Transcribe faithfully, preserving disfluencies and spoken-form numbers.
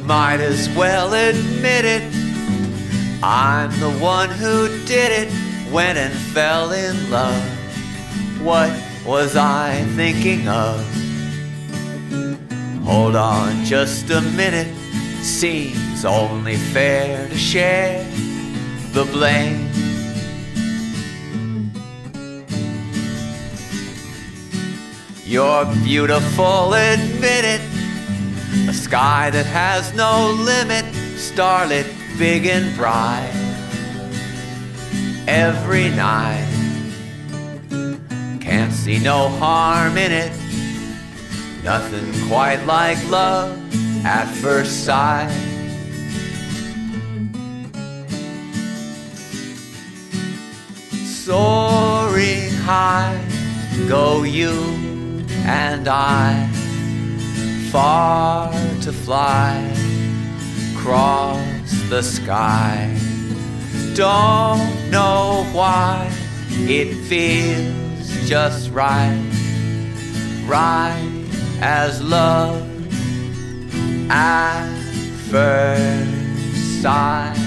might as well admit it. I'm the one who did it, went and fell in love. What was I thinking of? Hold on just a minute, seems only fair to share the blame. You're beautiful, admit it. A sky that has no limit, starlit, big and bright. Every night, can't see no harm in it. Nothing quite like love at first sight. Soaring high go you and I, far to fly, cross the sky. Don't know why it feels just right, right as love at first sight.